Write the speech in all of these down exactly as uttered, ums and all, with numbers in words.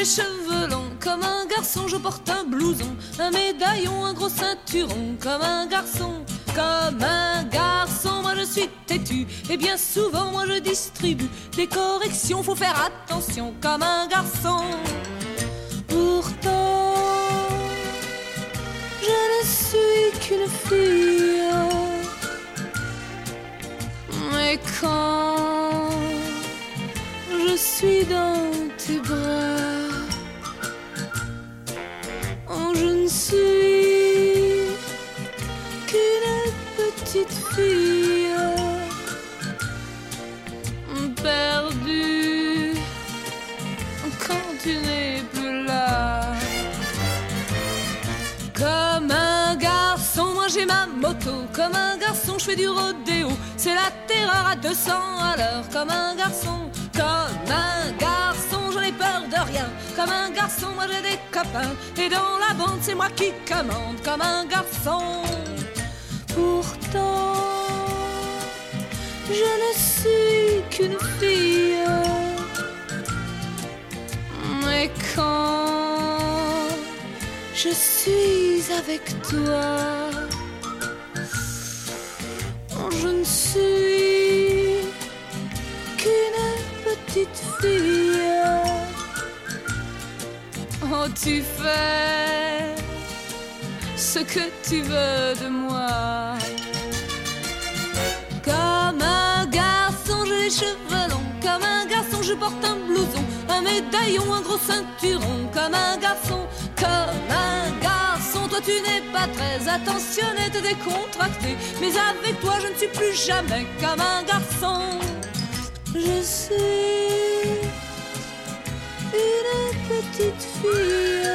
cheveux longs comme un garçon, je porte un blouson, un médaillon, un gros ceinturon comme un garçon. Comme un garçon, moi je suis têtu, et bien souvent moi je distribue des corrections, faut faire attention comme un garçon. Pourtant, je ne suis qu'une fille, mais quand je suis dans tes bras, oh, je ne suis qu'une petite fille perdue quand tu n'es plus là. Comme un garçon, moi j'ai ma moto. Comme un garçon, je fais du rodéo. C'est la terreur à deux cents à l'heure. Comme un garçon, comme un garçon, j'en ai peur de rien. Comme un garçon, moi j'ai des copains. Et dans la bande, c'est moi qui commande. Comme un garçon. Pourtant, je ne suis qu'une fille. Mais quand je suis avec toi, je ne suis qu'une petite fille. Oh, tu fais ce que tu veux de moi. Comme un garçon, j'ai les cheveux longs. Comme un garçon, je porte un blouson, un médaillon, un gros ceinturon. Comme un garçon, comme un garçon, toi tu n'es pas très attentionné, t'es décontracté. Mais avec toi, je ne suis plus jamais comme un garçon. Je suis une petite fille.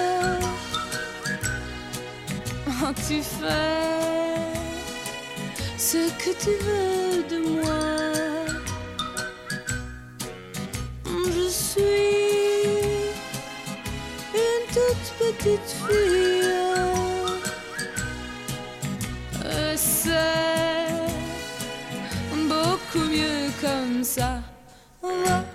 Oh, tu fais ce que tu veux de moi. Je suis une toute petite fille. Et c'est beaucoup mieux comme ça. On va